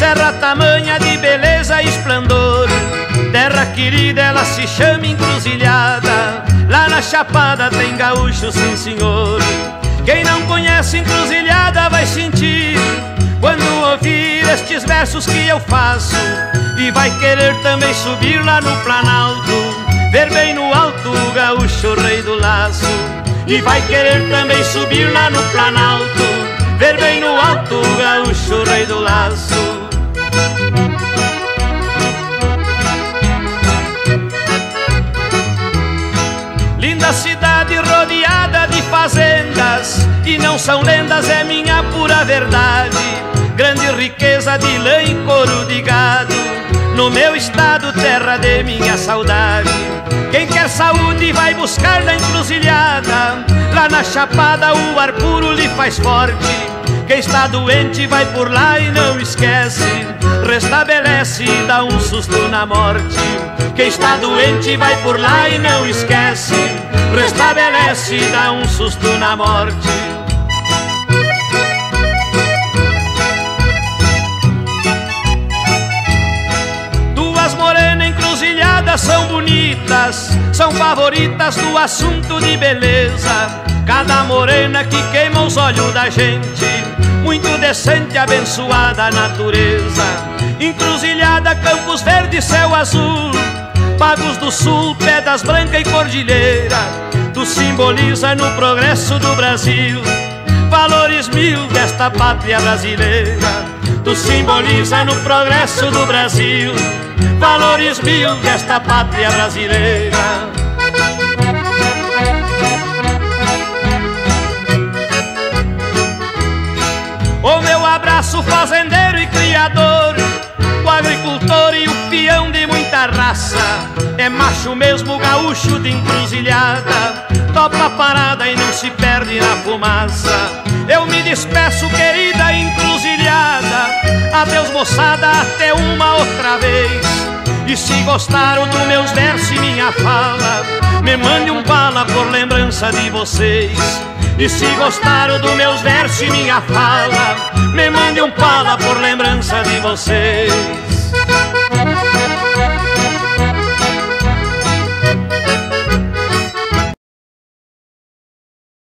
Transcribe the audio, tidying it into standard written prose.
serra tamanha de beleza e esplendor. Terra querida, ela se chama Encruzilhada. Lá na Chapada tem gaúcho, sim senhor. Quem não conhece Encruzilhada vai sentir quando ouvir estes versos que eu faço, e vai querer também subir lá no Planalto, ver bem no alto o gaúcho rei do laço. E vai querer também subir lá no Planalto, ver bem no alto o gaúcho rei do laço. Linda cidade rodeada de fazendas, e não são lendas, é minha pura verdade. Grande riqueza de lã e couro de gado, no meu estado, terra de minha saudade. Quem quer saúde vai buscar na Encruzilhada. Lá na Chapada o ar puro lhe faz forte. Quem está doente vai por lá e não esquece, restabelece e dá um susto na morte. Quem está doente vai por lá e não esquece, restabelece e dá um susto na morte. Duas morenas encruzilhadas são bonitas, são favoritas do assunto de beleza. Cada morena que queima os olhos da gente, muito decente, abençoada a natureza. Encruzilhada, Campos Verdes, céu azul, Pagos do Sul, Pedras Brancas e Cordilheira. Tu simboliza no progresso do Brasil valores mil desta pátria brasileira. Tu simboliza no progresso do Brasil valores mil desta pátria brasileira. O meu abraço, fazendeiro e criador, o agricultor e o peão de muita raça. É macho mesmo, gaúcho de Encruzilhada, topa a parada e não se perde na fumaça. Eu me despeço, querida Encruzilhada, adeus moçada, até uma outra vez. E se gostaram dos meus versos e minha fala, me mande um bala por lembrança de vocês. E se gostaram dos meus versos e minha fala, me mande um pala por lembrança de vocês.